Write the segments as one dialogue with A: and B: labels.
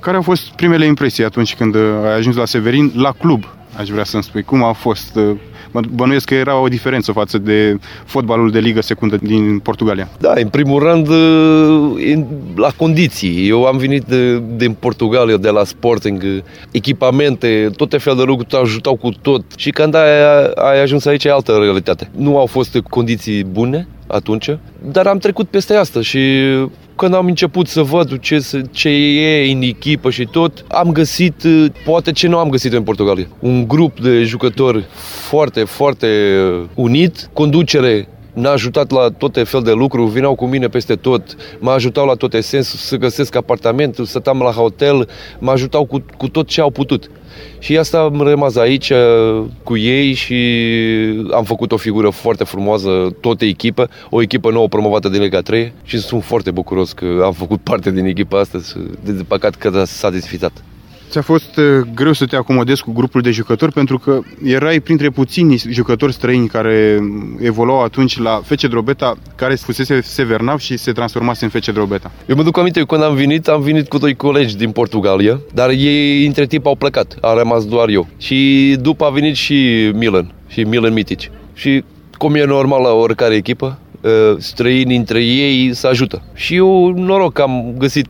A: Care au fost primele impresii atunci când ai ajuns la Severin, la club, aș vrea să-mi spui? Cum a fost? Mă bănuiesc că era o diferență față de fotbalul de ligă secundă din Portugalia.
B: Da, în primul rând, la condiții. Eu am venit din Portugalia, de la Sporting, echipamente, toate fel de lucruri te ajutau cu tot. Și când ai ajuns aici, e altă realitate. Nu au fost condiții bune atunci, dar am trecut peste asta și când am început să văd ce e în echipă și tot, am găsit, poate ce nu am găsit în Portugalia. Un grup de jucători foarte, foarte unit, conducere n-a ajutat la toate fel de lucruri, vineau cu mine peste tot, mă ajutau la toate sensul să găsesc apartament, stăteam la hotel, mă ajutau cu tot ce au putut. Și asta am rămas aici cu ei și am făcut o figură foarte frumoasă, toată echipa, o echipă nouă promovată din Liga 3 și sunt foarte bucuros că am făcut parte din echipa asta și de păcat că s-a desfițat.
A: Ți-a fost greu să te acomodezi cu grupul de jucători pentru că erai printre puțini jucători străini care evoluau atunci la FC Drobeta, care fusese Severnav și se transformase în FC Drobeta.
B: Eu mă duc aminte, când am venit cu doi colegi din Portugalia, dar ei între timp au plecat, a rămas doar eu. Și după a venit și Milan Mitic. Și cum e normal la oricare echipă, străini între ei se ajută. Și eu noroc că am găsit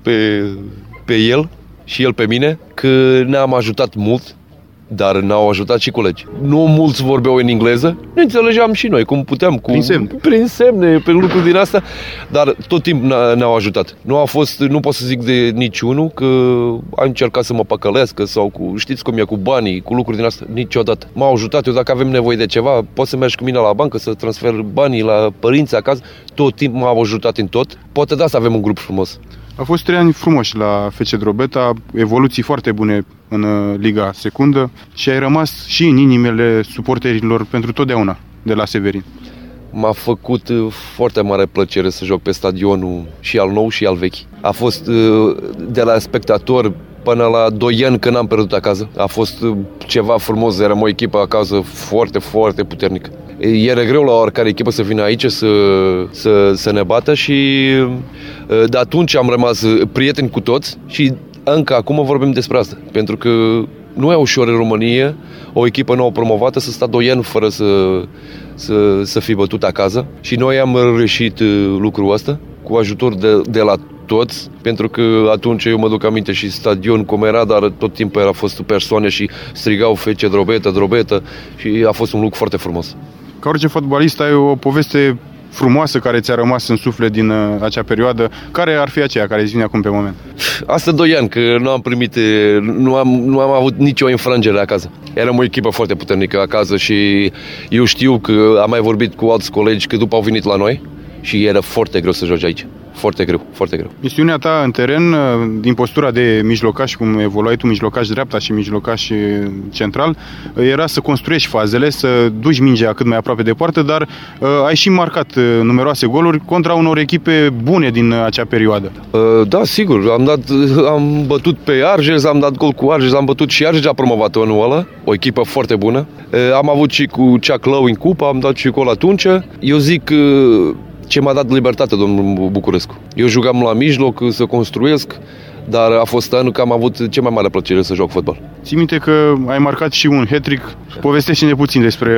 B: pe el și el pe mine, că ne-am ajutat mult, dar ne-au ajutat și colegi. Nu mulți vorbeau în engleză, ne înțelegeam și noi cum puteam, prin semne, pe lucruri din asta, dar tot timpul ne-au ajutat. Nu pot să zic de niciunul că a încercat să mă păcălească sau știți cum e cu banii, cu lucruri din asta, niciodată. M-au ajutat, eu dacă avem nevoie de ceva, poți să mergi cu mine la bancă, să transfer banii la părinți acasă, tot timpul m-au ajutat în tot. Poate de asta avem un grup frumos.
A: Au fost 3 ani frumoși la FC Drobeta, evoluții foarte bune în Liga Secundă și ai rămas și în inimile suporterilor pentru totdeauna de la Severin.
B: M-a făcut foarte mare plăcere să joc pe stadionul și al nou și al vechi. A fost de la spectator până la 2 ani când am pierdut acasă. A fost ceva frumos, eram o echipă acasă foarte, foarte puternică. Era greu la oricare echipă să vină aici să ne bată și de atunci am rămas prieteni cu toți și încă acum vorbim despre asta. Pentru că nu e ușor în România o echipă nouă promovată să stea 2 ani fără să fie bătut acasă și noi am reușit lucrul ăsta cu ajutor de la toți, pentru că atunci eu mă duc aminte și stadion cum era, dar tot timpul a fost persoane și strigau FC Drobeta și a fost un lucru foarte frumos.
A: Ca orice fotbalist ai o poveste frumoasă care ți-a rămas în suflet din acea perioadă. Care ar fi aceea care îți vine acum pe moment?
B: Asta 2 ani, că nu am avut nicio înfrângere acasă. Eram o echipă foarte puternică acasă și eu știu că am mai vorbit cu alți colegi că după au venit la noi și era foarte greu să joci aici. Foarte greu, foarte greu.
A: Misiunea ta în teren, din postura de mijlocaș, cum evoluai tu, mijlocaș dreapta și mijlocaș central, era să construiești fazele, să duci mingea cât mai aproape de poartă, dar ai și marcat numeroase goluri contra unor echipe bune din acea perioadă.
B: Da, sigur. Am bătut pe Arges, am dat gol cu Arges, am bătut și Arges a promovat anul ăla, o echipă foarte bună. Am avut și cu Ceaclău în cupă, am dat și gol atunci. Eu zic ce m-a dat libertate, domnul Bucurescu. Eu jucam la mijloc să construiesc, dar a fost anul că am avut cea mai mare plăcere să joc fotbal.
A: Ții minte că ai marcat și un hat-trick? Povestește-ne puțin despre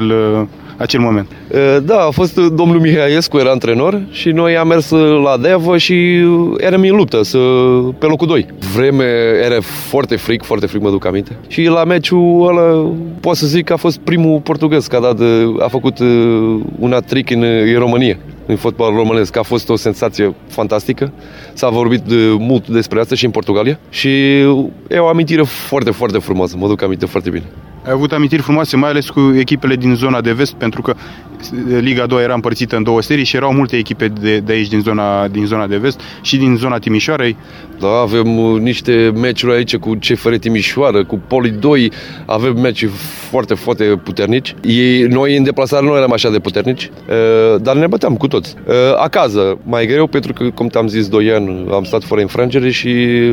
A: acel moment.
B: Da, a fost domnul Mihaiescu, era antrenor și noi am mers la Deavă și eram în luptă pe locul 2. Vreme era foarte fric, mă duc aminte. Și la meciul ăla pot să zic că a fost primul portughez care a făcut un hat-trick în România, în fotbal românesc. A fost o senzație fantastică. S-a vorbit mult despre asta și în Portugalia și e o amintire foarte, foarte frumoasă. Mă duc aminte foarte bine.
A: Ai avut amintiri frumoase, mai ales cu echipele din zona de vest, pentru că Liga 2 era împărțită în 2 serii și erau multe echipe de aici din zona de vest și din zona Timișoarei.
B: Da, avem niște meciuri aici cu CFR Timișoară, cu Poli 2, avem meciuri foarte, foarte puternici. Noi în deplasare nu eram așa de puternici, dar ne băteam cu toți. Acasă, mai greu, pentru că, cum te-am zis, 2 ani am stat fără înfrângere și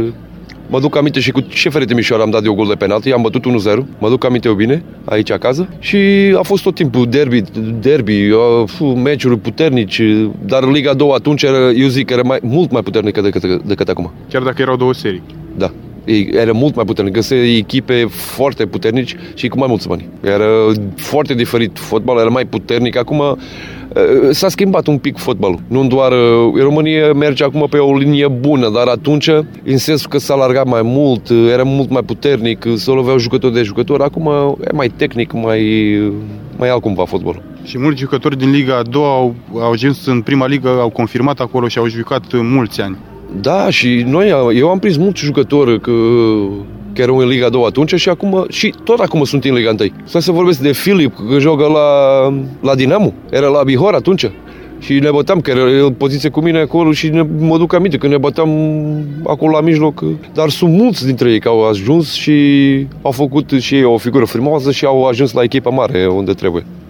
B: mă duc aminte și cu CFR Timișoara am dat eu gol de penalti, am bătut 1-0, mă duc aminte eu bine, aici acasă și a fost tot timpul derby, meciuri puternici, dar Liga 2 atunci eu zic că era mult mai puternică decât acum.
A: Chiar dacă erau 2 serii.
B: Da, Era mult mai puternic, găseai echipe foarte puternici și cu mai mulți bani. Era foarte diferit fotbalul, era mai puternic. Acum s-a schimbat un pic fotbalul. Nu doar România merge acum pe o linie bună, dar atunci, în sensul că s-a alargat mai mult, era mult mai puternic, se loveau jucători de jucători. Acum e mai tehnic, mai altcumva fotbalul.
A: Și mulți jucători din Liga a doua au ajuns în prima ligă, au confirmat acolo și au jucat mulți ani.
B: Da, și eu am prins mulți jucători că erau în Liga 2 atunci și acum, și tot acum sunt în Liga 1. Stai să vorbesc de Filip, că joacă la Dinamo, era la Bihor atunci. Și ne băteam, că era el poziție cu mine acolo și mă duc aminte că ne băteam acolo la mijloc. Dar sunt mulți dintre ei care au ajuns și au făcut și ei o figură frumoasă și au ajuns la echipa mare unde trebuie.